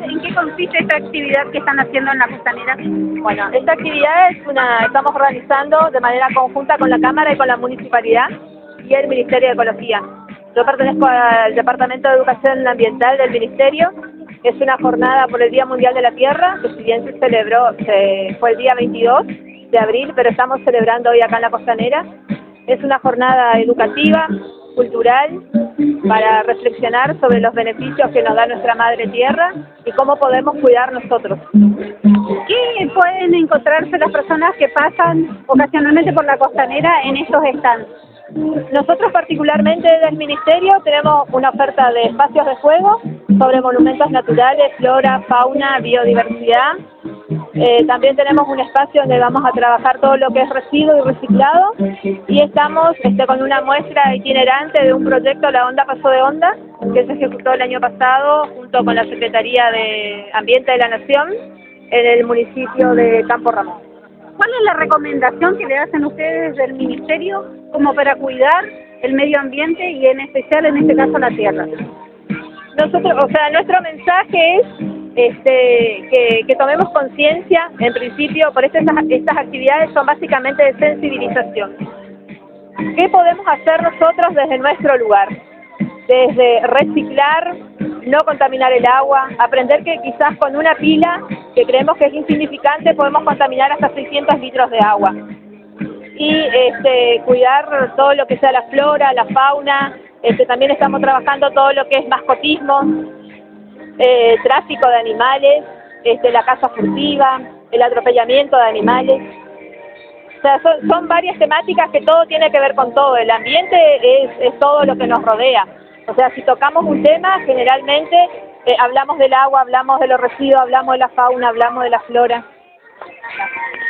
explicar en qué consiste esta actividad que están haciendo en la costanera? Bueno, esta actividad estamos organizando de manera conjunta con la Cámara y con la Municipalidad y el Ministerio de Ecología. Yo pertenezco al Departamento de Educación Ambiental del Ministerio. Es una jornada por el Día Mundial de la Tierra, que si bien se celebró, fue el día 22 de abril, pero estamos celebrando hoy acá en la costanera. Es una jornada educativa, cultural, para reflexionar sobre los beneficios que nos da nuestra madre tierra y cómo podemos cuidar nosotros. ¿Qué pueden encontrarse las personas que pasan ocasionalmente por la costanera en estos stands? Nosotros particularmente del Ministerio tenemos una oferta de espacios de juego sobre monumentos naturales, flora, fauna, biodiversidad. También tenemos un espacio donde vamos a trabajar todo lo que es residuo y reciclado y estamos con una muestra itinerante de un proyecto La Onda Pasó de Onda que se ejecutó el año pasado junto con la Secretaría de Ambiente de la Nación en el municipio de Campo Ramón. ¿Cuál es la recomendación que le hacen ustedes del Ministerio como para cuidar el medio ambiente y en especial en este caso la tierra? Nuestro mensaje es que tomemos conciencia, en principio, por estas actividades son básicamente de sensibilización. ¿Qué podemos hacer nosotros desde nuestro lugar? Desde reciclar, no contaminar el agua, aprender que quizás con una pila, que creemos que es insignificante, podemos contaminar hasta 600 litros de agua. Y cuidar todo lo que sea la flora, la fauna. También estamos trabajando todo lo que es mascotismo, tráfico de animales, la caza furtiva, el atropellamiento de animales. O sea, son varias temáticas que todo tiene que ver con todo. El ambiente es todo lo que nos rodea. O sea, si tocamos un tema, generalmente hablamos del agua, hablamos de los residuos, hablamos de la fauna, hablamos de la flora.